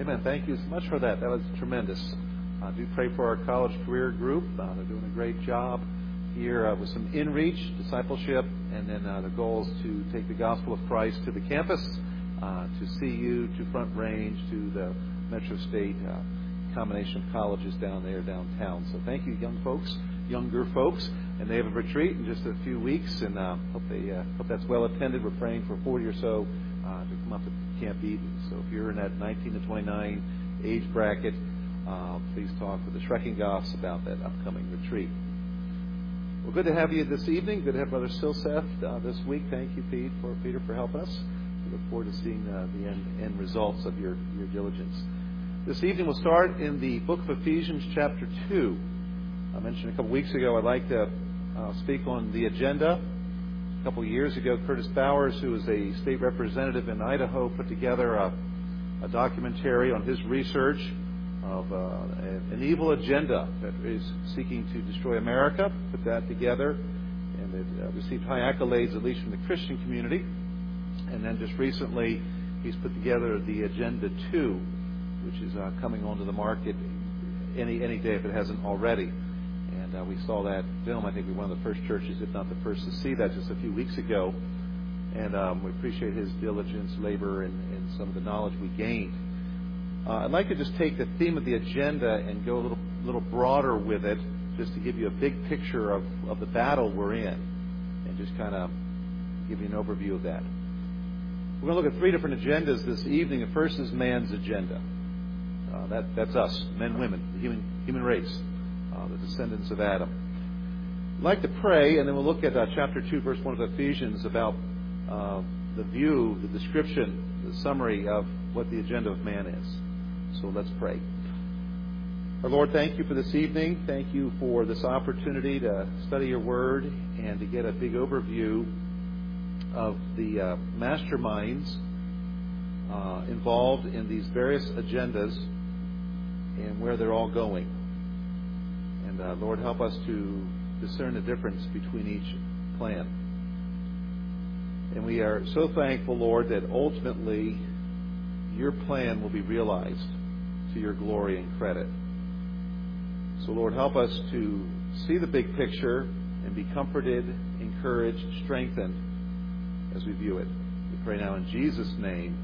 Amen. Thank you so much for that. That was tremendous. Do pray for our college career group. They're doing a great job here with some in-reach discipleship, and then the goal is to take the gospel of Christ to the campus, to CU, to Front Range, to the Metro State combination of colleges down there downtown. So thank you, younger folks, and they have a retreat in just a few weeks, and hope that's well attended. We're praying for 40 or so to come up to Camp Eden. So if you're in that 19 to 29 age bracket, please talk with the Schreckengoffs about that upcoming retreat. Well, good to have you this evening. Good to have Brother Silseth this week. Thank you, Peter, for helping us. We look forward to seeing the end results of your diligence. This evening we'll start in the book of Ephesians, chapter 2. I mentioned a couple weeks ago I'd like to speak on the agenda. A couple of years ago, Curtis Bowers, who is a state representative in Idaho, put together a documentary on his research of an evil agenda that is seeking to destroy America. Put that together, and it received high accolades, at least from the Christian community. And then just recently, he's put together the Agenda 2, which is coming onto the market any day if it hasn't already. And we saw that film. I think we were one of the first churches, if not the first, to see that just a few weeks ago. And we appreciate his diligence, labor, and some of the knowledge we gained. I'd like to just take the theme of the agenda and go a little broader with it, just to give you a big picture of the battle we're in, and just kind of give you an overview of that. We're going to look at 3 different agendas this evening. The first is man's agenda. That's us, men, women, the human race, the descendants of Adam. I'd like to pray, and then we'll look at chapter 2, verse 1 of Ephesians about the view, the description, the summary of what the agenda of man is. So let's pray. Our Lord, thank you for this evening. Thank you for this opportunity to study your word and to get a big overview of the masterminds involved in these various agendas and where they're all going. And Lord, help us to discern the difference between each plan. And we are so thankful, Lord, that ultimately your plan will be realized to your glory and credit. So, Lord, help us to see the big picture and be comforted, encouraged, strengthened as we view it. We pray now in Jesus' name.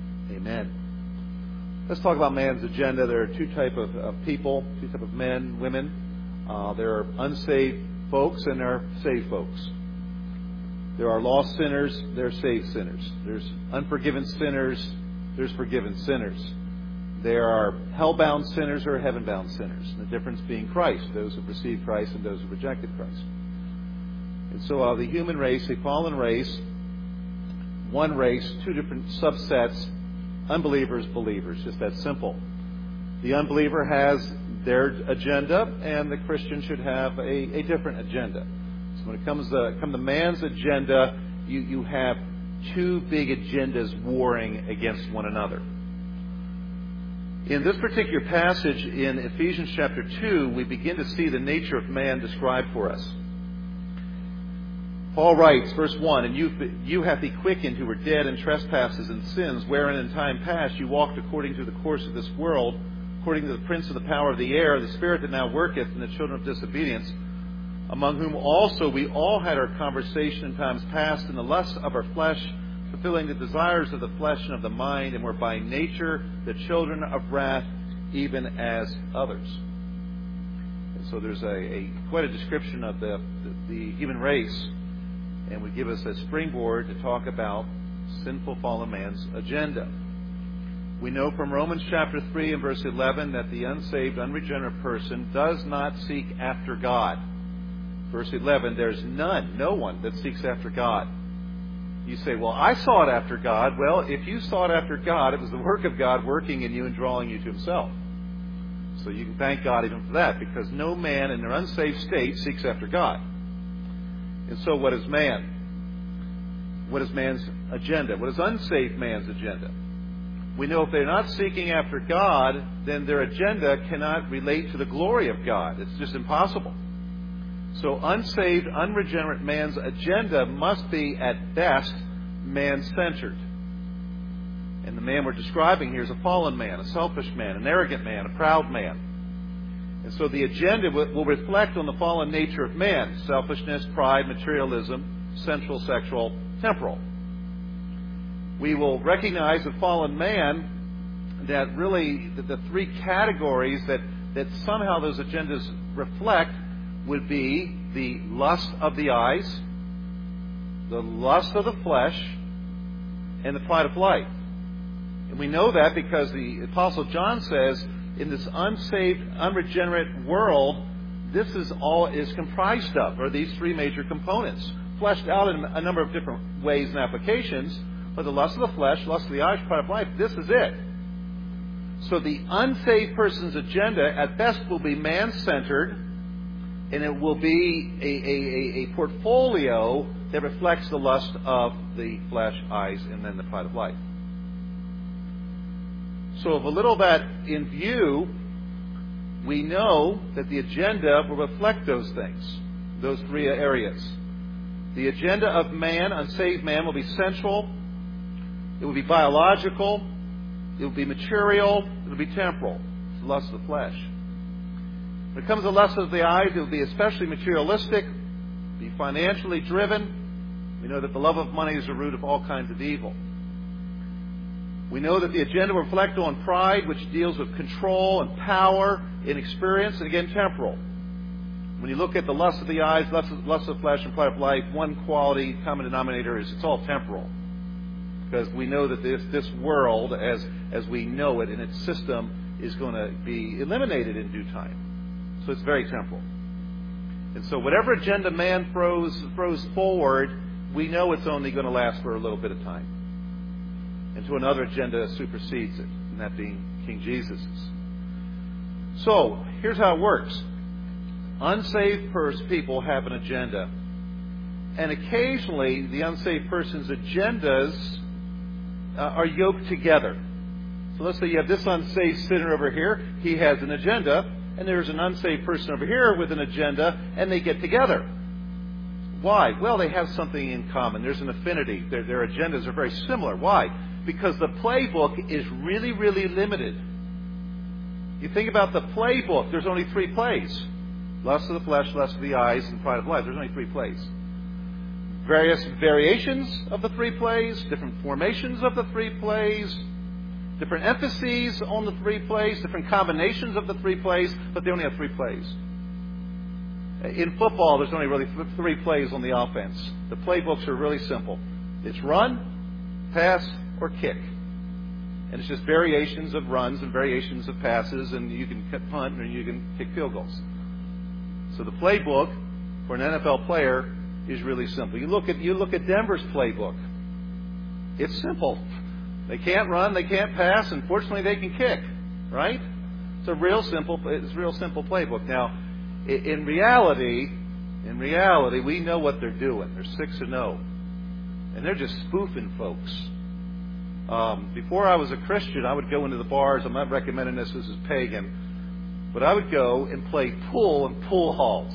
Amen. Let's talk about man's agenda. There are 2 types of people, 2 types of men, women. There are unsaved folks and there are saved folks. There are lost sinners, there are saved sinners. There's unforgiven sinners, there's forgiven sinners. There are hell-bound sinners or heaven-bound sinners. And the difference being Christ, those who received Christ and those who rejected Christ. And so the human race, a fallen race, one race, 2 different subsets, unbelievers, believers, just that simple. The unbeliever has their agenda, and the Christian should have a different agenda. So when it comes to man's agenda, you have 2 big agendas warring against one another. In this particular passage in Ephesians chapter 2, we begin to see the nature of man described for us. Paul writes, verse 1, "And you hath he quickened who were dead in trespasses and sins, wherein in time past you walked according to the course of this world, according to the prince of the power of the air, the spirit that now worketh in the children of disobedience, among whom also we all had our conversation in times past in the lusts of our flesh, fulfilling the desires of the flesh and of the mind, and were by nature the children of wrath, even as others." And so there's quite a description of the human race, and would give us a springboard to talk about sinful fallen man's agenda. We know from Romans chapter 3 and verse 11 that the unsaved, unregenerate person does not seek after God. Verse 11, there's no one that seeks after God. You say, well, I sought after God. Well, if you sought after God, it was the work of God working in you and drawing you to himself. So you can thank God even for that, because no man in their unsaved state seeks after God. And so what is man? What is man's agenda? What is unsaved man's agenda? We know if they're not seeking after God, then their agenda cannot relate to the glory of God. It's just impossible. So unsaved, unregenerate man's agenda must be, at best, man-centered. And the man we're describing here is a fallen man, a selfish man, an arrogant man, a proud man. And so the agenda will reflect on the fallen nature of man: selfishness, pride, materialism, sensual, sexual, temporal. We will recognize with fallen man that really the three categories that somehow those agendas reflect would be the lust of the eyes, the lust of the flesh, and the pride of life. And we know that because the Apostle John says, in this unsaved, unregenerate world, this is all is comprised of, or these three major components, fleshed out in a number of different ways and applications. But the lust of the flesh, lust of the eyes, pride of life, this is it. So the unsaved person's agenda at best will be man-centered, and it will be a portfolio that reflects the lust of the flesh, eyes, and then the pride of life. So with a little of that in view, we know that the agenda will reflect those things, those three areas. The agenda of man, unsaved man, will be sensual, it will be biological, it will be material, it will be temporal. It's the lust of the flesh. When it comes to the lust of the eyes, it will be especially materialistic, be financially driven. We know that the love of money is the root of all kinds of evil. We know that the agenda will reflect on pride, which deals with control and power in experience, and again, temporal. When you look at the lust of the eyes, lust of the flesh, and pride of life, one quality, common denominator is it's all temporal. Because we know that this world, as we know it in its system, is going to be eliminated in due time. So it's very temporal. And so whatever agenda man throws forward, we know it's only going to last for a little bit of time. Until another agenda supersedes it, and that being King Jesus's. So, here's how it works. Unsaved people have an agenda. And occasionally, the unsaved person's agendas are yoked together. So let's say you have this unsaved sinner over here. He has an agenda. And there's an unsaved person over here with an agenda. And they get together. Why? Well, they have something in common. There's an affinity. Their agendas are very similar. Why? Because the playbook is really, really limited. You think about the playbook. There's only 3 plays. Lust of the flesh, lust of the eyes, and pride of life. There's only 3 plays. Various variations of the 3 plays, different formations of the 3 plays, different emphases on the 3 plays, different combinations of the 3 plays, but they only have 3 plays. In football, there's only really 3 plays on the offense. The playbooks are really simple. It's run, pass, or kick. And it's just variations of runs and variations of passes, and you can punt or you can kick field goals. So the playbook for an NFL player is really simple. You look at Denver's playbook. It's simple. They can't run, they can't pass, and fortunately they can kick. Right? It's a real simple playbook. Now, in reality, we know what they're doing. They're 6-0, and they're just spoofing folks. Before I was a Christian, I would go into the bars. I'm not recommending this is pagan, but I would go and play pool in pool halls.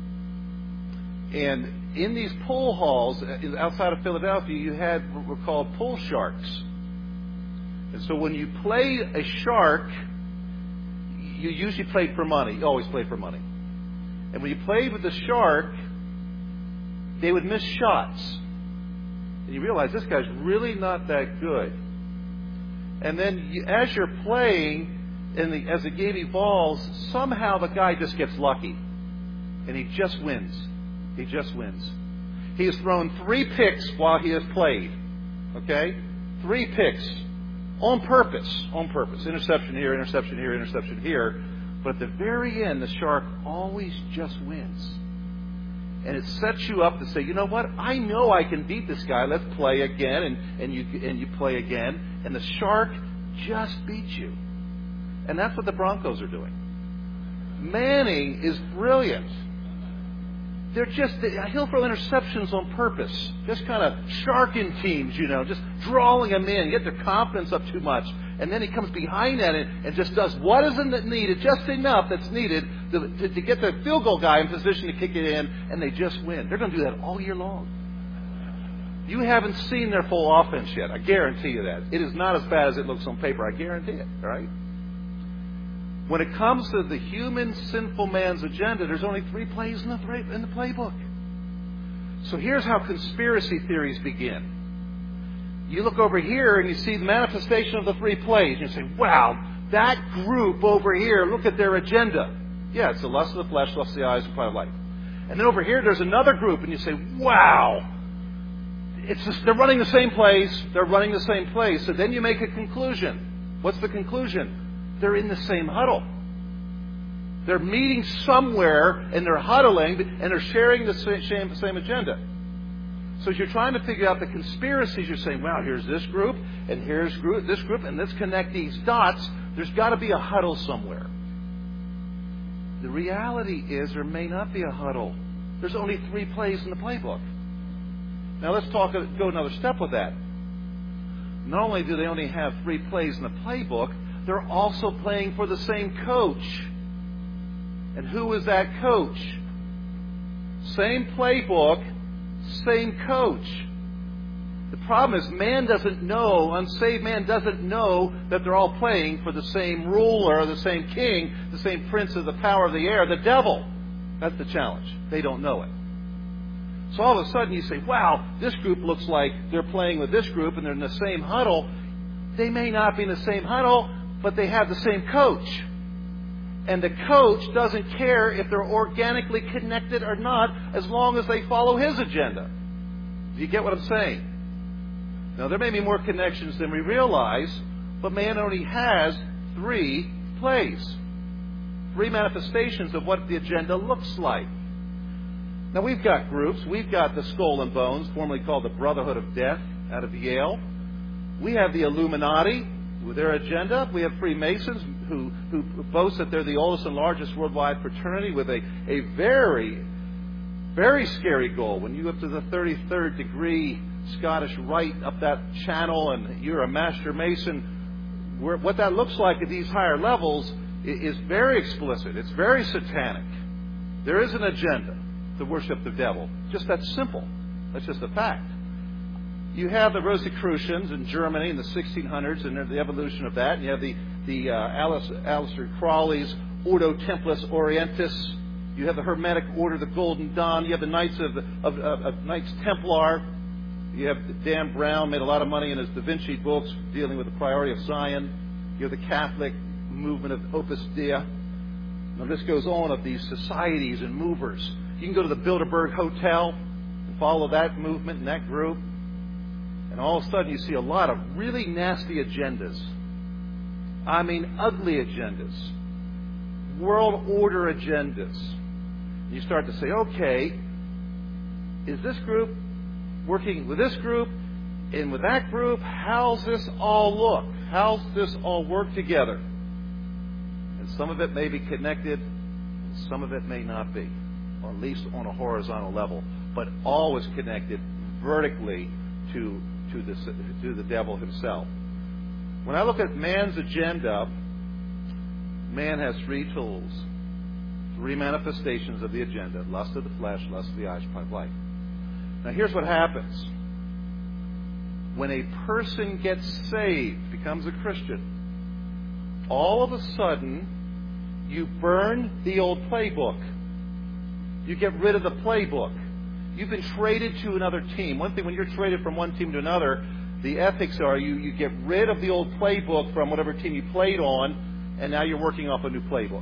And in these pool halls outside of Philadelphia, you had what were called pool sharks. And so when you play a shark, you usually played for money. You always played for money. And when you played with the shark, they would miss shots. And you realize this guy's really not that good. And then as you're playing, and as the game evolves, somehow the guy just gets lucky. And he just wins. He just wins. He has thrown 3 picks while he has played. Okay? 3 picks. On purpose. On purpose. Interception here, interception here, interception here. But at the very end, the shark always just wins. And it sets you up to say, you know what? I know I can beat this guy. Let's play again. And you play again. And the shark just beats you. And that's what the Broncos are doing. Manning is brilliant. He'll throw interceptions on purpose. Just kind of sharking teams, just drawing them in, get their confidence up too much. And then he comes behind that and just does what isn't needed, just enough that's needed to get the field goal guy in position to kick it in, and they just win. They're going to do that all year long. You haven't seen their full offense yet. I guarantee you that. It is not as bad as it looks on paper. I guarantee it. All right? When it comes to the human, sinful man's agenda, there's only 3 plays in the playbook. So here's how conspiracy theories begin. You look over here and you see the manifestation of the 3 plays. And you say, wow, that group over here, look at their agenda. Yeah, it's the lust of the flesh, lust of the eyes, and pride of life. And then over here there's another group and you say, wow, it's just, they're running the same plays. They're running the same plays. So then you make a conclusion. What's the conclusion? They're in the same huddle. They're meeting somewhere and they're huddling and they're sharing the same agenda. So as you're trying to figure out the conspiracies, you're saying, wow, here's this group and here's this group and let's connect these dots. There's got to be a huddle somewhere. The reality is there may not be a huddle. There's only 3 plays in the playbook. Now let's go another step with that. Not only do they only have 3 plays in the playbook, they're also playing for the same coach. And who is that coach? Same playbook, same coach. The problem is man doesn't know, unsaved man doesn't know that they're all playing for the same ruler, the same king, the same prince of the power of the air, the devil. That's the challenge. They don't know it. So all of a sudden you say, wow, this group looks like they're playing with this group and they're in the same huddle. They may not be in the same huddle, but they have the same coach. And the coach doesn't care if they're organically connected or not as long as they follow his agenda. Do you get what I'm saying? Now, there may be more connections than we realize, but man only has 3 plays. 3 manifestations of what the agenda looks like. Now, we've got groups. We've got the Skull and Bones, formerly called the Brotherhood of Death, out of Yale. We have the Illuminati with their agenda. We have Freemasons who boast that they're the oldest and largest worldwide fraternity with a very, very scary goal. When you go up to the 33rd degree Scottish Rite up that channel and you're a Master Mason, what that looks like at these higher levels is very explicit. It's very satanic. There is an agenda to worship the devil. Just that simple. That's just a fact. You have the Rosicrucians in Germany in the 1600s and the evolution of that. And you have the Aleister Crowley's Ordo Templis Orientis. You have the Hermetic Order, the Golden Dawn. You have the Knights of Knights Templar. You have Dan Brown, made a lot of money in his Da Vinci books dealing with the priority of Zion. You have the Catholic movement of Opus Dei. Now this goes on of these societies and movers. You can go to the Bilderberg Hotel and follow that movement and that group. And all of a sudden you see a lot of really nasty agendas. I mean, ugly agendas. World order agendas. You start to say, okay, is this group working with this group and with that group? How's this all look? How's this all work together? And some of it may be connected, and some of it may not be, or at least on a horizontal level, but always connected vertically to the devil himself. When I look at man's agenda, man has 3 tools, 3 manifestations of the agenda: lust of the flesh, lust of the eyes, pride of life. Now here's what happens. When a person gets saved, becomes a Christian, all of a sudden you burn the old playbook. You get rid of the playbook. You've been traded to another team. One thing, when you're traded from one team to another, the ethics are you get rid of the old playbook from whatever team you played on, and now you're working off a new playbook.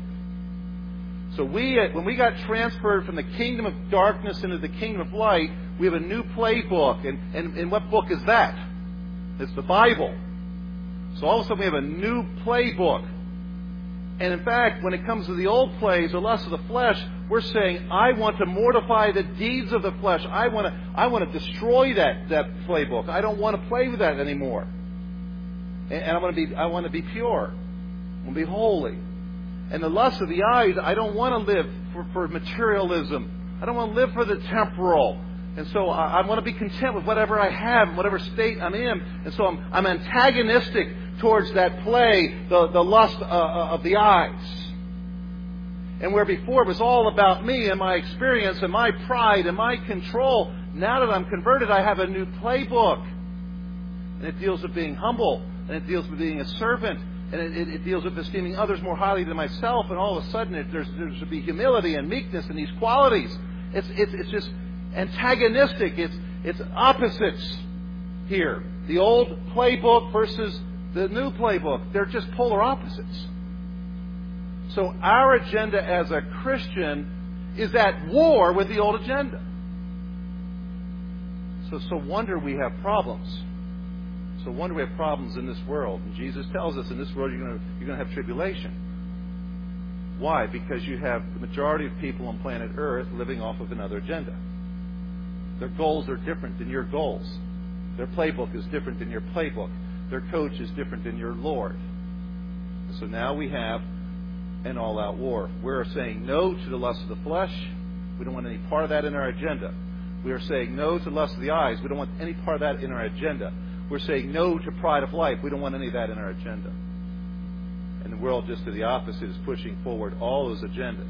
So when we got transferred from the kingdom of darkness into the kingdom of light, we have a new playbook. And what book is that? It's the Bible. So all of a sudden we have a new playbook. And in fact, when it comes to the old plays, the lust of the flesh, we're saying, I want to mortify the deeds of the flesh. I want to destroy that playbook. I don't want to play with that anymore. And I want to be pure. I want to be holy. And the lust of the eyes, I don't want to live for materialism. I don't want to live for the temporal. And so I want to be content with whatever I have, whatever state I'm in. And so I'm antagonistic towards that play, the lust of the eyes. And where before it was all about me and my experience and my pride and my control, now that I'm converted, I have a new playbook. And it deals with being humble, and it deals with being a servant, and it deals with esteeming others more highly than myself, and all of a sudden there's to be humility and meekness and these qualities. It's just antagonistic. It's opposites here. The old playbook versus the new playbook. They're just polar opposites. So our agenda as a Christian is at war with the old agenda. So wonder we have problems. So wonder we have problems in this world. And Jesus tells us in this world you're going to have tribulation. Why? Because you have the majority of people on planet Earth living off of another agenda. Their goals are different than your goals. Their playbook is different than your playbook. Their coach is different than your Lord. So now we have an all-out war. We're saying no to the lust of the flesh. We don't want any part of that in our agenda. We are saying no to the lust of the eyes. We don't want any part of that in our agenda. We're saying no to pride of life. We don't want any of that in our agenda. And the world, just to the opposite, is pushing forward all those agendas.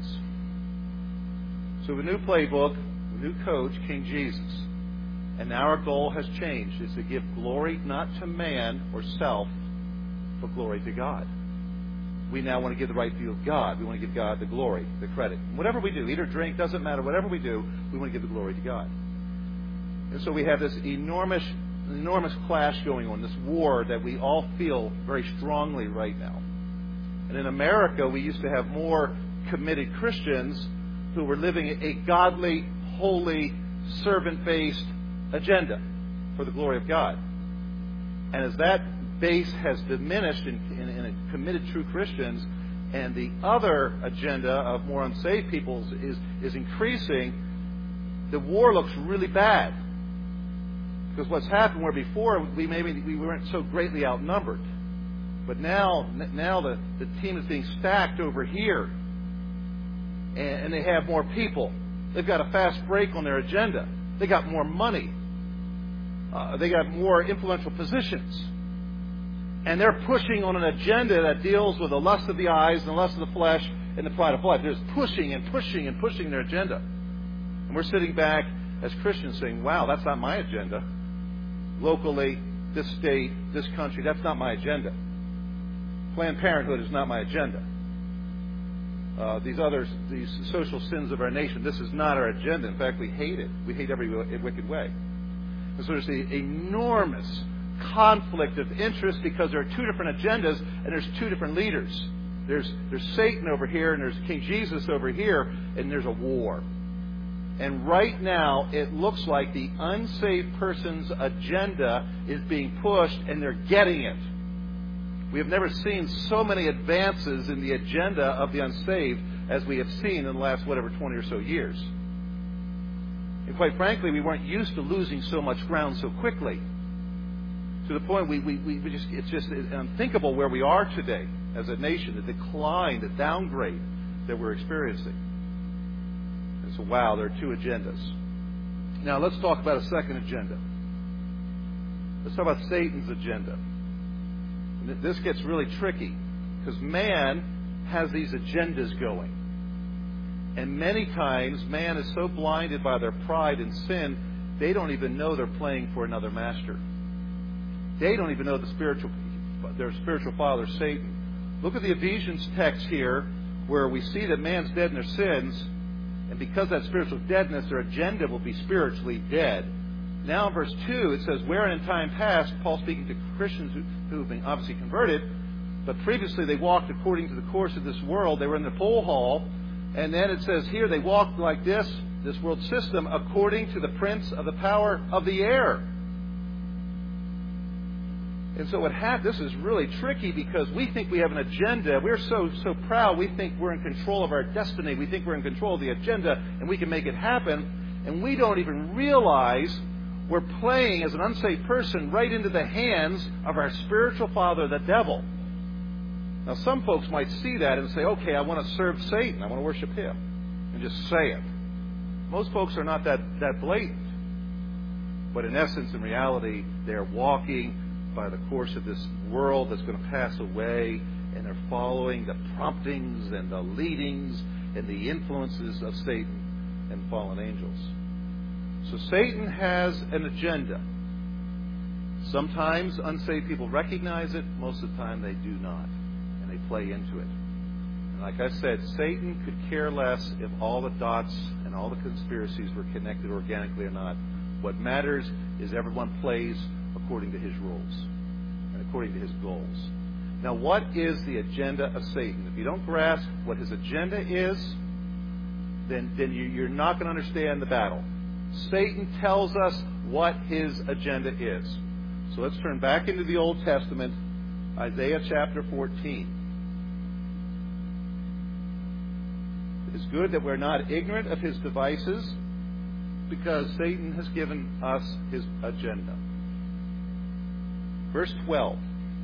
So the new playbook, the new coach, King Jesus. And now our goal has changed. It's to give glory not to man or self, but glory to God. We now want to give the right view of God. We want to give God the glory, the credit. Whatever we do, eat or drink, doesn't matter. Whatever we do, we want to give the glory to God. And so we have this enormous clash going on, this war that we all feel very strongly right now. And in America, we used to have more committed Christians who were living a godly, holy, servant-based agenda for the glory of God. And as that base has diminished in committed true Christians, and the other agenda of more unsaved peoples is increasing, the war looks really bad. Because what's happened where before we weren't so greatly outnumbered, but now the team is being stacked over here, and they have more people. They've got a fast break on their agenda. They got more money. They got more influential positions. And they're pushing on an agenda that deals with the lust of the eyes and the lust of the flesh and the pride of life. They're just pushing and pushing and pushing their agenda. And we're sitting back as Christians saying, wow, that's not my agenda. Locally, this state, this country, that's not my agenda. Planned Parenthood is not my agenda. These social sins of our nation, this is not our agenda. In fact, we hate it. We hate every wicked way. And so there's the enormous conflict of interest because there are two different agendas and there's two different leaders. There's Satan over here and there's King Jesus over here, and there's a war. And right now, it looks like the unsaved person's agenda is being pushed, and they're getting it. We have never seen so many advances in the agenda of the unsaved as we have seen in the last, 20 or so years. And quite frankly, we weren't used to losing so much ground so quickly. To the point it's just unthinkable where we are today as a nation, the decline, the downgrade that we're experiencing. And so, wow, there are two agendas. Now, let's talk about a second agenda. Let's talk about Satan's agenda. And this gets really tricky because man has these agendas going. And many times, man is so blinded by their pride and sin, they don't even know they're playing for another master. They don't even know their spiritual father, Satan. Look at the Ephesians text here, where we see that man's dead in their sins, and because of that spiritual deadness, their agenda will be spiritually dead. Now in verse 2, it says, wherein in time past, Paul speaking to Christians who have been obviously converted, but previously they walked according to the course of this world. They were in the full hall, and then it says here they walked like this world system, according to the prince of the power of the air. And so this is really tricky because we think we have an agenda. We're so proud. We think we're in control of our destiny. We think we're in control of the agenda and we can make it happen. And we don't even realize we're playing as an unsaved person right into the hands of our spiritual father, the devil. Now, some folks might see that and say, okay, I want to serve Satan. I want to worship him. And just say it. Most folks are not that blatant. But in essence, in reality, they're walking by the course of this world that's going to pass away, and they're following the promptings and the leadings and the influences of Satan and fallen angels. So Satan has an agenda. Sometimes unsaved people recognize it. Most of the time they do not. And they play into it. And like I said, Satan could care less if all the dots and all the conspiracies were connected organically or not. What matters is everyone plays according to his rules and according to his goals. Now, what is the agenda of Satan? If you don't grasp what his agenda is, then you're not going to understand the battle. Satan tells us what his agenda is. So let's turn back into the Old Testament, Isaiah chapter 14. It is good that we're not ignorant of his devices, because Satan has given us his agenda. Verse 12.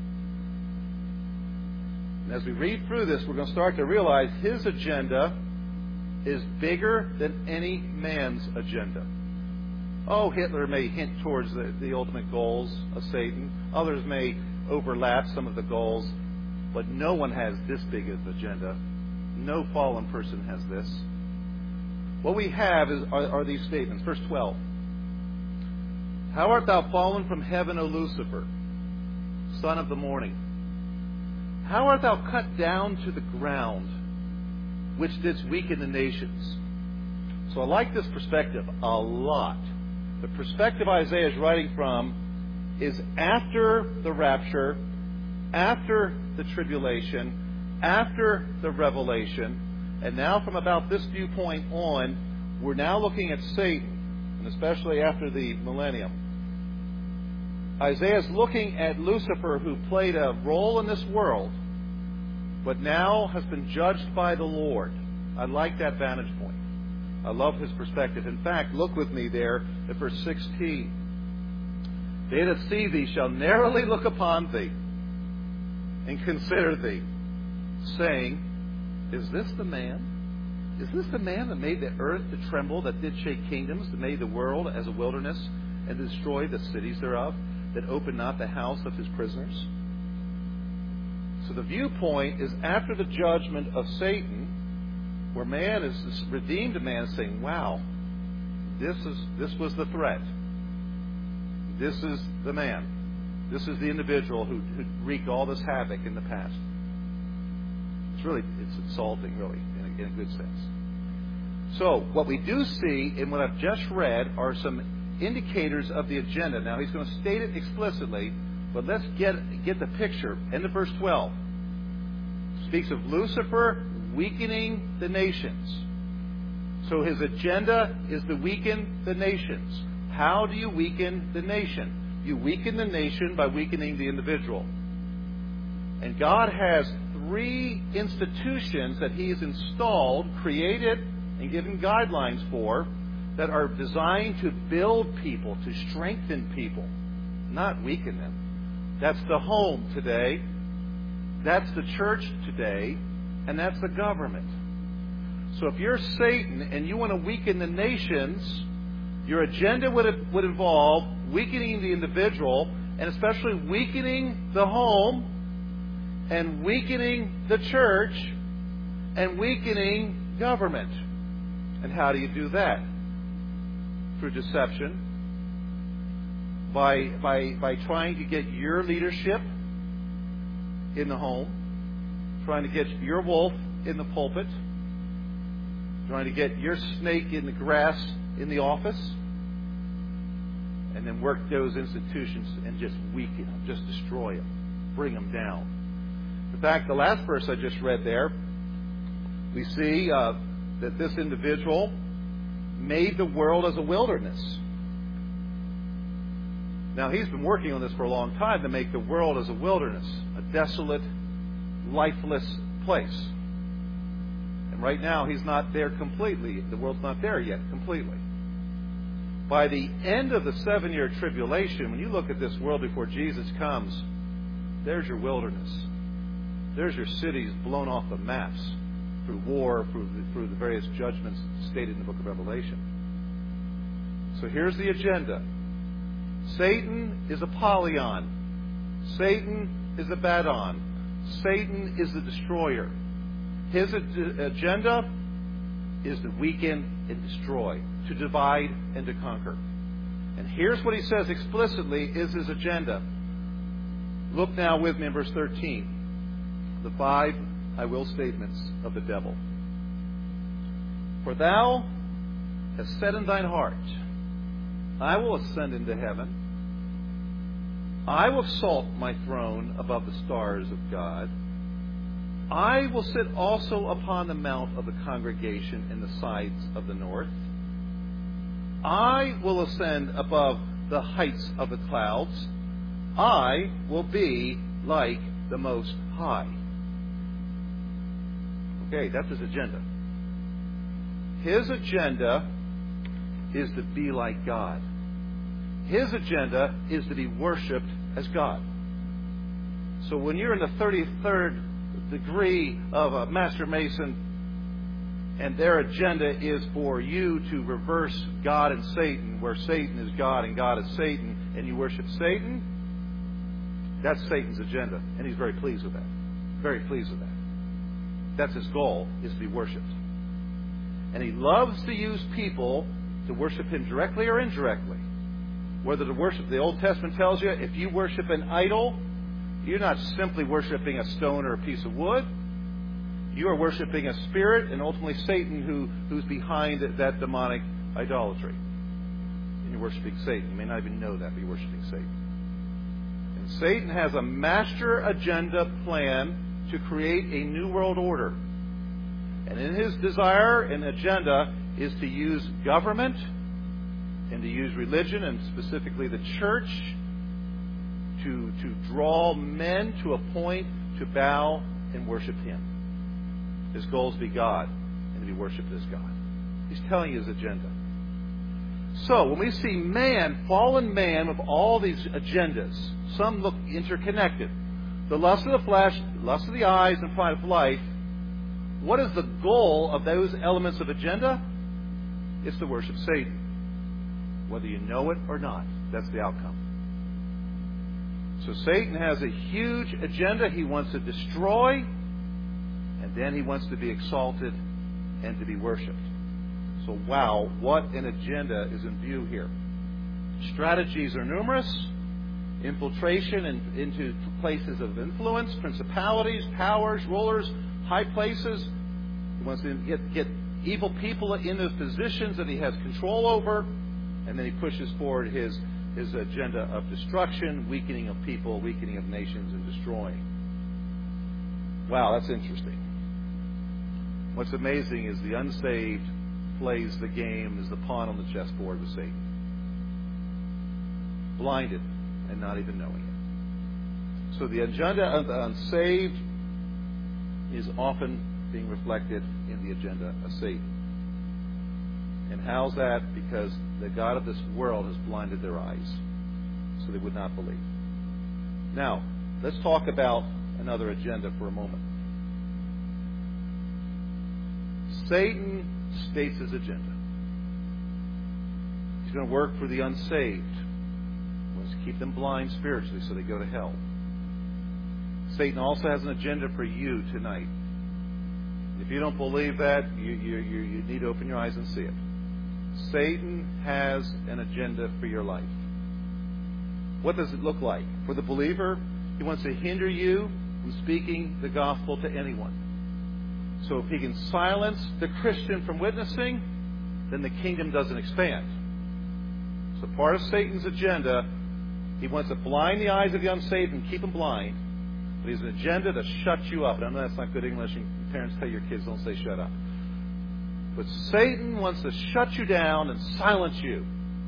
And as we read through this, we're going to start to realize his agenda is bigger than any man's agenda. Oh, Hitler may hint towards the ultimate goals of Satan. Others may overlap some of the goals. But no one has this big of an agenda. No fallen person has this. What we have are these statements. Verse 12. How art thou fallen from heaven, O Lucifer, son of the morning? How art thou cut down to the ground, which didst weaken the nations? So I like this perspective a lot. The perspective Isaiah is writing from is after the rapture, after the tribulation, after the revelation, and now from about this viewpoint on, we're now looking at Satan, and especially after the millennium. Isaiah is looking at Lucifer, who played a role in this world, but now has been judged by the Lord. I like that vantage point. I love his perspective. In fact, look with me there at verse 16. They that see thee shall narrowly look upon thee and consider thee, saying, is this the man? Is this the man that made the earth to tremble, that did shake kingdoms, that made the world as a wilderness, and destroyed the cities thereof, that opened not the house of his prisoners? So the viewpoint is after the judgment of Satan, where man is this redeemed man saying, wow, this was the threat. This is the man. This is the individual who wreaked all this havoc in the past. It's insulting, really, in a good sense. So what we do see in what I've just read are some indicators of the agenda. Now he's going to state it explicitly, but let's get the picture. End of verse 12. Speaks of Lucifer weakening the nations. So his agenda is to weaken the nations. How do you weaken the nation? You weaken the nation by weakening the individual. And God has 3 institutions that he has installed, created, and given guidelines for, that are designed to build people, to strengthen people, not weaken them. That's the home today. That's the church today. And that's the government. So if you're Satan and you want to weaken the nations, your agenda would involve weakening the individual, and especially weakening the home, and weakening the church, and weakening government. And how do you do that? Through deception. By trying to get your leadership in the home. Trying to get your wolf in the pulpit. Trying to get your snake in the grass in the office. And then work those institutions and just weaken them, just destroy them, bring them down. In fact, the last verse I just read there, we see that this individual made the world as a wilderness. Now, he's been working on this for a long time to make the world as a wilderness, a desolate, lifeless place. And right now, he's not there completely. The world's not there yet completely. By the end of the 7-year tribulation, when you look at this world before Jesus comes, there's your wilderness. There's your cities blown off the maps through war, through the various judgments stated in the book of Revelation. So here's the agenda. Satan is Apollyon. Satan is Abaddon. Satan is the destroyer. His agenda is to weaken and destroy, to divide and to conquer. And here's what he says explicitly is his agenda. Look now with me in verse 13. The 5 I will statements of the devil. For thou hast said in thine heart, I will ascend into heaven. I will exalt my throne above the stars of God. I will sit also upon the mount of the congregation in the sides of the north. I will ascend above the heights of the clouds. I will be like the Most High. Okay, that's his agenda. His agenda is to be like God. His agenda is to be worshipped as God. So when you're in the 33rd degree of a Master Mason and their agenda is for you to reverse God and Satan, where Satan is God and God is Satan, and you worship Satan, that's Satan's agenda. And he's very pleased with that. Very pleased with that. That's his goal, is to be worshipped. And he loves to use people to worship him directly or indirectly. Whether to worship, the Old Testament tells you, if you worship an idol, you're not simply worshiping a stone or a piece of wood. You are worshiping a spirit, and ultimately Satan who's behind that demonic idolatry. And you're worshiping Satan. You may not even know that, but you're worshiping Satan. And Satan has a master agenda plan to create a new world order. And in his desire and agenda is to use government and to use religion, and specifically the church, to draw men to a point to bow and worship him. His goal is to be God and to be worshipped as God. He's telling you his agenda. So, when we see man, fallen man, with all these agendas, some look interconnected. The lust of the flesh, lust of the eyes, and pride of life. What is the goal of those elements of agenda? It's to worship Satan. Whether you know it or not, that's the outcome. So Satan has a huge agenda. He wants to destroy, and then he wants to be exalted and to be worshipped. So wow, what an agenda is in view here. Strategies are numerous. Infiltration into places of influence, principalities, powers, rulers, high places. He wants to get evil people in those positions that he has control over. And then he pushes forward his agenda of destruction, weakening of people, weakening of nations, and destroying. Wow, that's interesting. What's amazing is the unsaved plays the game as the pawn on the chessboard with Satan. Blinded and not even knowing it. So the agenda of the unsaved is often being reflected in the agenda of Satan. And how's that? Because the God of this world has blinded their eyes, so they would not believe. Now, let's talk about another agenda for a moment. Satan states his agenda. He's going to work for the unsaved. He wants to keep them blind spiritually so they go to hell. Satan also has an agenda for you tonight. If you don't believe that, you need to open your eyes and see it. Satan has an agenda for your life. What does it look like? For the believer, he wants to hinder you from speaking the gospel to anyone. So if he can silence the Christian from witnessing, then the kingdom doesn't expand. So part of Satan's agenda, he wants to blind the eyes of the unsaved and keep them blind. But he has an agenda to shut you up. And I know that's not good English, and parents tell your kids, don't say shut up. But Satan wants to shut you down and silence you.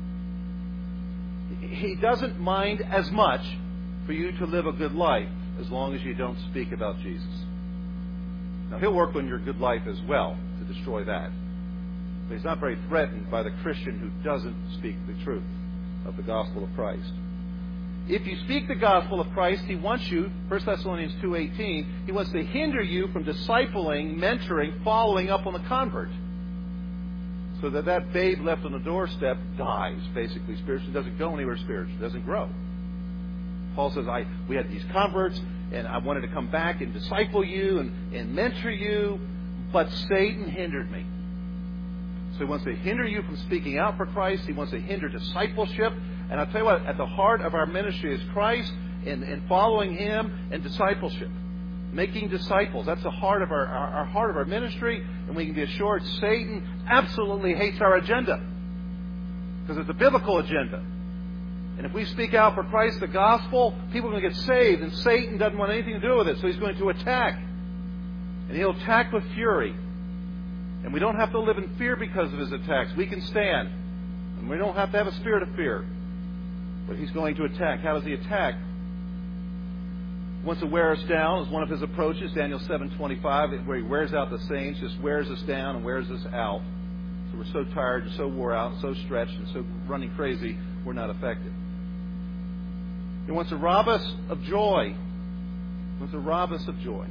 He doesn't mind as much for you to live a good life as long as you don't speak about Jesus. Now, he'll work on your good life as well to destroy that. But he's not very threatened by the Christian who doesn't speak the truth of the gospel of Christ. If you speak the gospel of Christ, he wants you, 1 Thessalonians 2:18, he wants to hinder you from discipling, mentoring, following up on the convert. So that babe left on the doorstep dies, basically, spiritually. Doesn't go anywhere spiritually. Doesn't grow. Paul says, we had these converts, and I wanted to come back and disciple you and mentor you, but Satan hindered me. So he wants to hinder you from speaking out for Christ. He wants to hinder discipleship. And I'll tell you what, at the heart of our ministry is Christ and following Him and discipleship. Making disciples. That's the heart of our heart of our ministry. And we can be assured Satan absolutely hates our agenda. Because it's a biblical agenda. And if we speak out for Christ, the gospel, people are going to get saved. And Satan doesn't want anything to do with it. So he's going to attack. And he'll attack with fury. And we don't have to live in fear because of his attacks. We can stand. And we don't have to have a spirit of fear. But he's going to attack. How does he attack? He wants to wear us down is one of his approaches. Daniel 7:25, where he wears out the saints, just wears us down and wears us out. So we're so tired and so wore out and so stretched and so running crazy, we're not effective. He wants to rob us of joy. He wants to rob us of joy.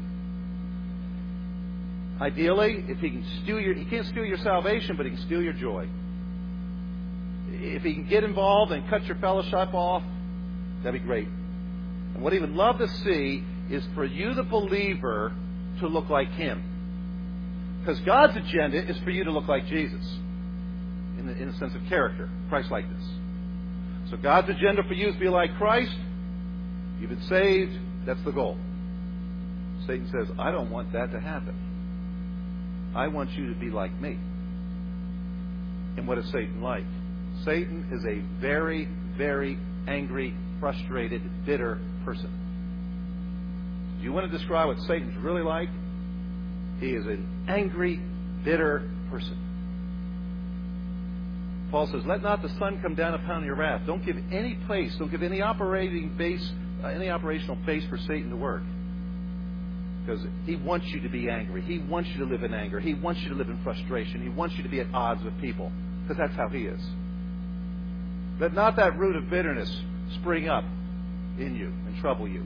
Ideally, if he can he can't steal your salvation, but he can steal your joy. If he can get involved and cut your fellowship off, that'd be great. And what he would love to see is for you, the believer, to look like him. Because God's agenda is for you to look like Jesus. In the sense of character, Christ-likeness. So God's agenda for you is to be like Christ. You've been saved. That's the goal. Satan says, I don't want that to happen. I want you to be like me. And what is Satan like? Satan is a very, very angry, frustrated, bitter person. Do you want to describe what Satan's really like? He is an angry, bitter person. Paul says, let not the sun come down upon your wrath. Don't give any place, don't give any operational base for Satan to work. Because he wants you to be angry. He wants you to live in anger. He wants you to live in frustration. He wants you to be at odds with people. Because that's how he is. Let not that root of bitterness spring up in you and trouble you.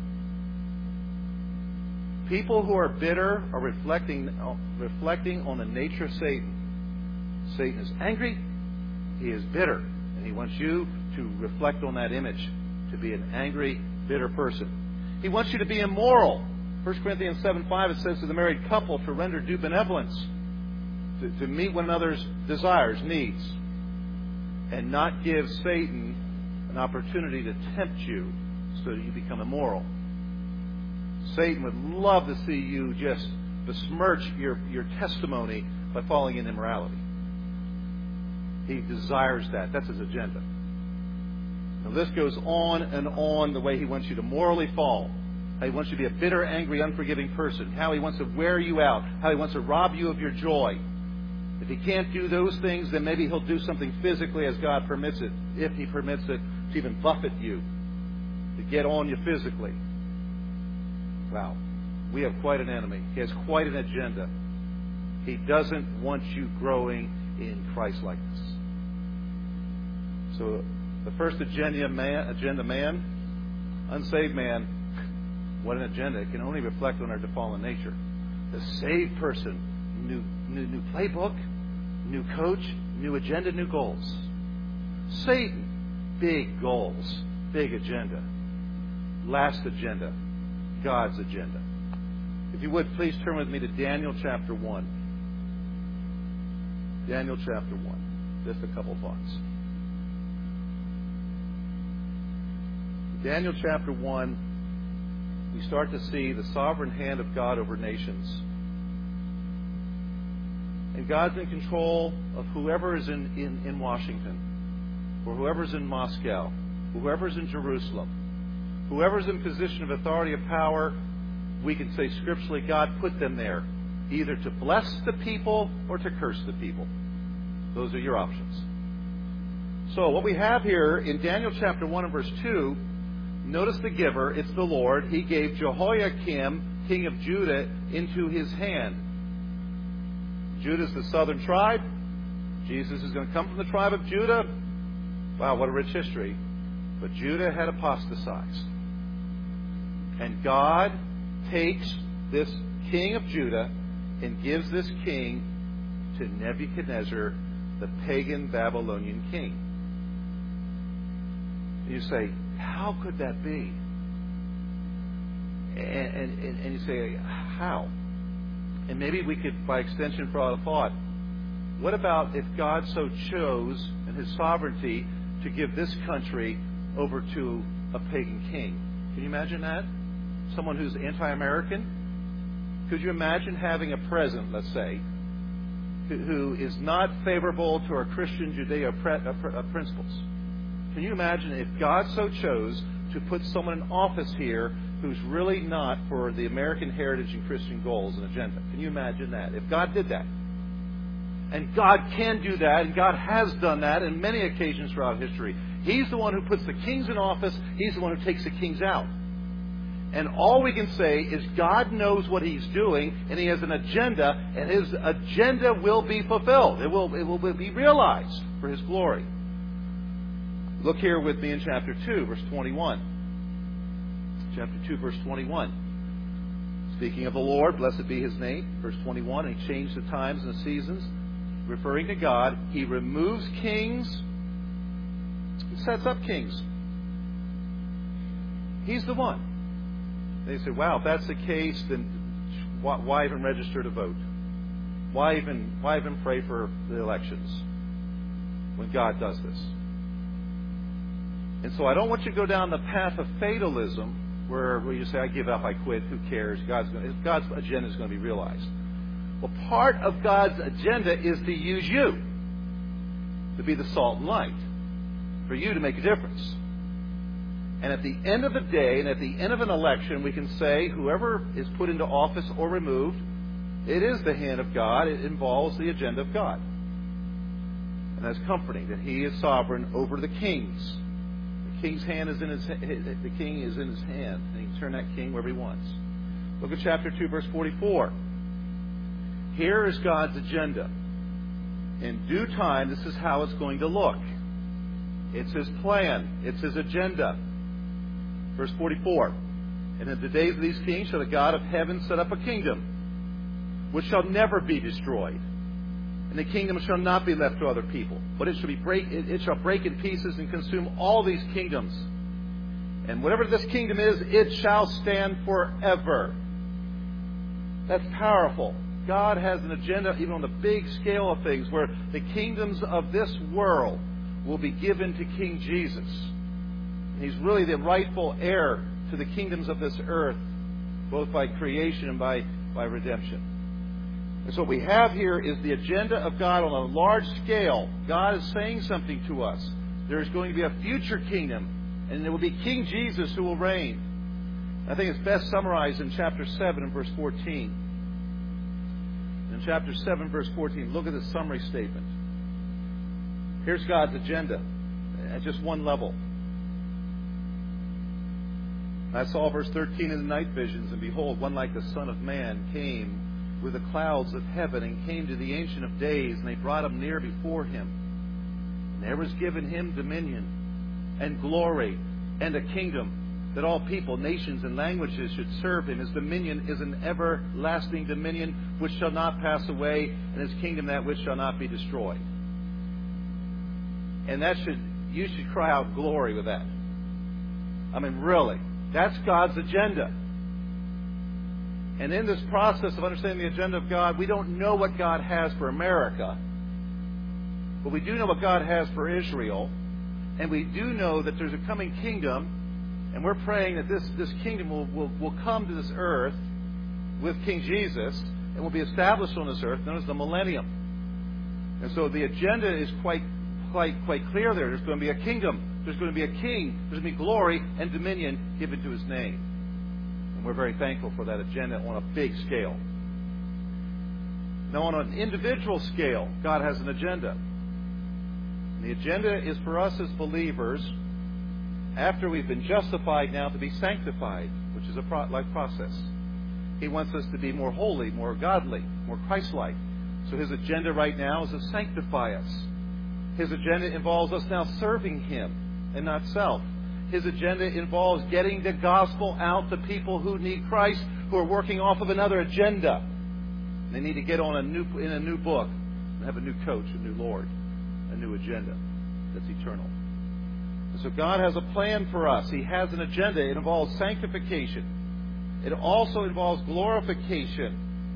People who are bitter are reflecting on the nature of Satan. Satan is angry. He is bitter. And he wants you to reflect on that image, to be an angry, bitter person. He wants you to be immoral. 1 Corinthians 7:5, it says to the married couple to render due benevolence, to meet one another's desires, needs, and not give Satan an opportunity to tempt you so that you become immoral. Satan would love to see you just besmirch your testimony by falling in immorality. He desires that. That's his agenda. The list goes on and on the way he wants you to morally fall. How he wants you to be a bitter, angry, unforgiving person. How he wants to wear you out. How he wants to rob you of your joy. If he can't do those things, then maybe he'll do something physically as God permits it. If he permits it, to even buffet you. To get on you physically. Wow. We have quite an enemy. He has quite an agenda. He doesn't want you growing in Christ-likeness. So, the first agenda man, unsaved man, what an agenda. It can only reflect on our fallen nature. The saved person, new playbook, new coach, new agenda, new goals. Satan, big goals, big agenda. Last agenda, God's agenda. If you would, please turn with me to Daniel chapter 1. Daniel chapter 1. Just a couple thoughts. Daniel chapter 1, we start to see the sovereign hand of God over nations. And God's in control of whoever is in Washington, or whoever's in Moscow, whoever's in Jerusalem, whoever's in position of authority of power. We can say scripturally, God put them there, either to bless the people or to curse the people. Those are your options. So what we have here in Daniel chapter 1 and verse 2, notice the giver, it's the Lord. He gave Jehoiakim, king of Judah, into his hand. Judah's the southern tribe. Jesus is going to come from the tribe of Judah. Wow, what a rich history. But Judah had apostatized. And God takes this king of Judah and gives this king to Nebuchadnezzar, the pagan Babylonian king. And you say, how could that be? And you say, how? And maybe we could, by extension, throw out a thought. what about if God so chose in His sovereignty to give this country over to a pagan king? Can you imagine that? Someone who's anti-American? Could you imagine having a president, let's say, who is not favorable to our Christian Judeo principles? Can you imagine if God so chose to put someone in office here who's really not for the American heritage and Christian goals and agenda? Can you imagine that? If God did that. And God can do that, and God has done that in many occasions throughout history. He's the one who puts the kings in office. He's the one who takes the kings out. And all we can say is God knows what He's doing, and He has an agenda, and His agenda will be fulfilled. It will be realized for His glory. Look here with me in chapter 2, verse 21. Chapter 2, verse 21. Speaking of the Lord, blessed be His name. Verse 21, and He changed the times and the seasons. Referring to God, He removes kings. He sets up kings. He's the one. They say, wow, if that's the case, then why even register to vote? Why even pray for the elections when God does this? And so I don't want you to go down the path of fatalism where you say, I give up, I quit, who cares? God's agenda is going to be realized. Well, part of God's agenda is to use you to be the salt and light, for you to make a difference. And at the end of the day, and at the end of an election, we can say whoever is put into office or removed, it is the hand of God. It involves the agenda of God. And that's comforting that He is sovereign over the kings. The king's hand is in the king is in His hand, and He can turn that king wherever He wants. Look at chapter 2, verse 44. Here is God's agenda. In due time, this is how it's going to look. It's His plan. It's His agenda. Verse 44. And in the days of these kings shall the God of heaven set up a kingdom, which shall never be destroyed. And the kingdom shall not be left to other people, but it shall break in pieces and consume all these kingdoms. And whatever this kingdom is, it shall stand forever. That's powerful. God has an agenda even on the big scale of things where the kingdoms of this world will be given to King Jesus. And He's really the rightful heir to the kingdoms of this earth, both by creation and by redemption. And so what we have here is the agenda of God on a large scale. God is saying something to us. There's going to be a future kingdom, and it will be King Jesus who will reign. I think it's best summarized in chapter 7 and verse 14. In chapter 7, verse 14, look at the summary statement. Here's God's agenda at just one level. I saw verse 13 in the night visions, and behold, one like the Son of Man came with the clouds of heaven and came to the Ancient of Days, and they brought Him near before Him. And there was given Him dominion and glory and a kingdom, that all people, nations, and languages should serve Him. His dominion is an everlasting dominion which shall not pass away, and His kingdom that which shall not be destroyed. And you should cry out glory with that. I mean, really. That's God's agenda. And in this process of understanding the agenda of God, we don't know what God has for America, but we do know what God has for Israel, and we do know that there's a coming kingdom. And we're praying that this kingdom will come to this earth with King Jesus and will be established on this earth, known as the millennium. And so the agenda is quite clear there. There's going to be a kingdom. There's going to be a king. There's going to be glory and dominion given to His name. And we're very thankful for that agenda on a big scale. Now, on an individual scale, God has an agenda. And the agenda is for us as believers, after we've been justified now, to be sanctified, which is a life process. He wants us to be more holy, more godly, more Christ-like. So His agenda right now is to sanctify us. His agenda involves us now serving Him and not self. His agenda involves getting the gospel out to people who need Christ, who are working off of another agenda. They need to get on in a new book and have a new coach, a new Lord, a new agenda that's eternal. So God has a plan for us. He has an agenda. It involves sanctification. It also involves glorification.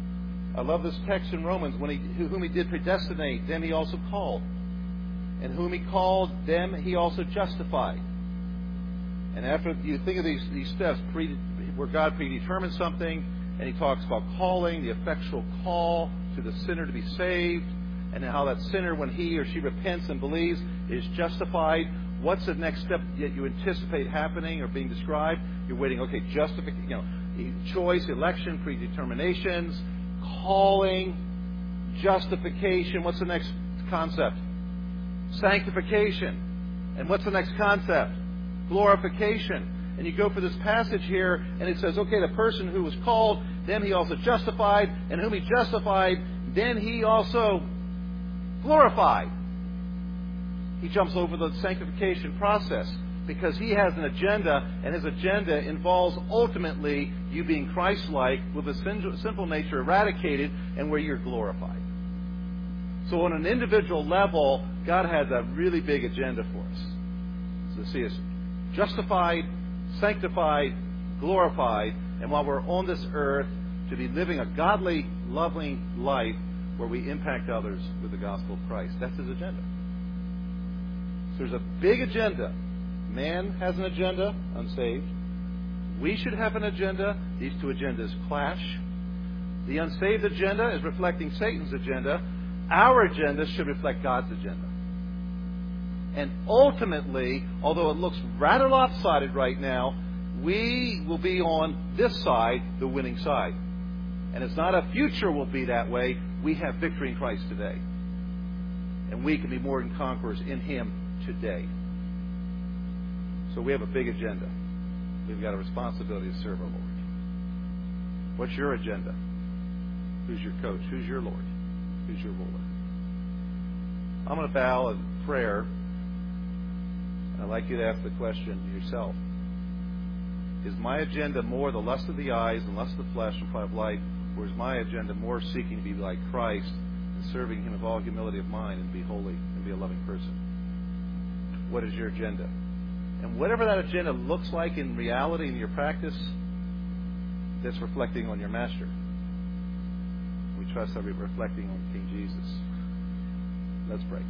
I love this text in Romans. Whom he did predestinate, them he also called. And whom he called, them he also justified. And after you think of these steps, where God predetermined something, and he talks about calling, the effectual call to the sinner to be saved, and how that sinner, when he or she repents and believes, is justified. What's the next step that you anticipate happening or being described? You're waiting, okay, justification, choice, election, predeterminations, calling, justification. What's the next concept? Sanctification. And what's the next concept? Glorification. And you go for this passage here, and it says, okay, the person who was called, then he also justified, and whom he justified, then he also glorified. He jumps over the sanctification process because he has an agenda, and his agenda involves ultimately you being Christ-like with the sinful nature eradicated and where you're glorified. So on an individual level, God has a really big agenda for us. So see us justified, sanctified, glorified, and while we're on this earth, to be living a godly, loving life where we impact others with the gospel of Christ. That's his agenda. So there's a big agenda. Man has an agenda, unsaved. We should have an agenda. These two agendas clash. The unsaved agenda is reflecting Satan's agenda. Our agenda should reflect God's agenda. And ultimately, although it looks rather lopsided right now, we will be on this side, the winning side. And it's not a future will be that way. We have victory in Christ today. And we can be more than conquerors in Him today. So we have a big agenda. We've got a responsibility to serve our Lord. What's your agenda? Who's your coach? Who's your Lord? Who's your ruler? I'm going to bow in prayer. And I'd like you to ask the question to yourself. Is my agenda more the lust of the eyes and lust of the flesh and pride of life? Or is my agenda more seeking to be like Christ and serving Him with all humility of mind and be holy and be a loving person? What is your agenda? And whatever that agenda looks like in reality in your practice, that's reflecting on your Master. We trust that we're reflecting on King Jesus. Let's pray.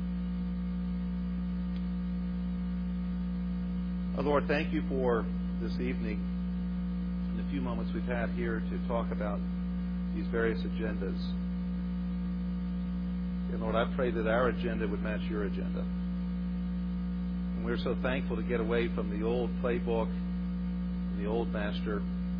Oh, Lord, thank you for this evening and the few moments we've had here to talk about these various agendas. And Lord, I pray that our agenda would match your agenda. And we're so thankful to get away from the old playbook and the old master.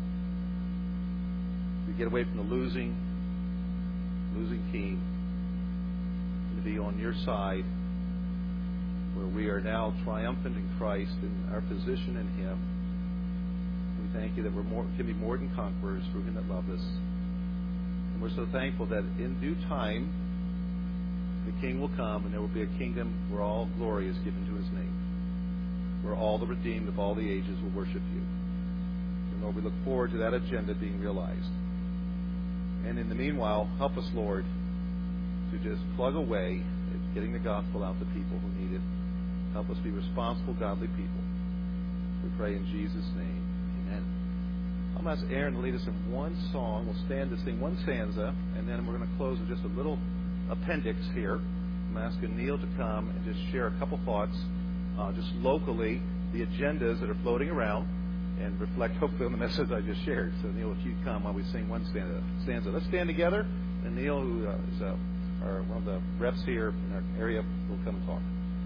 To get away from the losing team. And to be on your side where we are now triumphant in Christ and our position in Him. We thank you that we can be more than conquerors through Him that loved us. And we're so thankful that in due time, the King will come and there will be a kingdom where all glory is given to His name. Where all the redeemed of all the ages will worship you. And Lord, we look forward to that agenda being realized. And in the meanwhile, help us, Lord, to just plug away at getting the gospel out to people who need it. Help us be responsible, godly people. We pray in Jesus' name. Amen. I'm going to ask Aaron to lead us in one song. We'll stand to sing one stanza, and then we're going to close with just a little appendix here. I'm asking Neil to come and just share a couple thoughts, just locally, the agendas that are floating around, and reflect hopefully on the message I just shared. So Neil, if you'd come while we sing one stanza. Let's stand together, and Neil, who is one of the reps here in our area, will come and talk.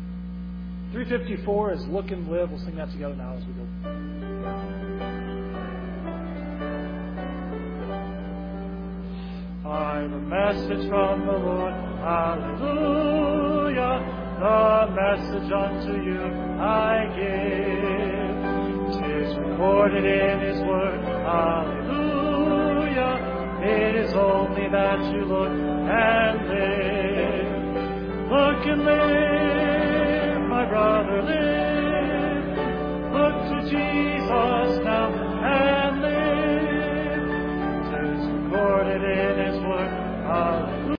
354 is Look and Live. We'll sing that together now as we go. I've a message from the Lord, hallelujah, the message unto you I give. 'Tis recorded in His word, hallelujah, it is only that you look and live. Look and live, my brother, live.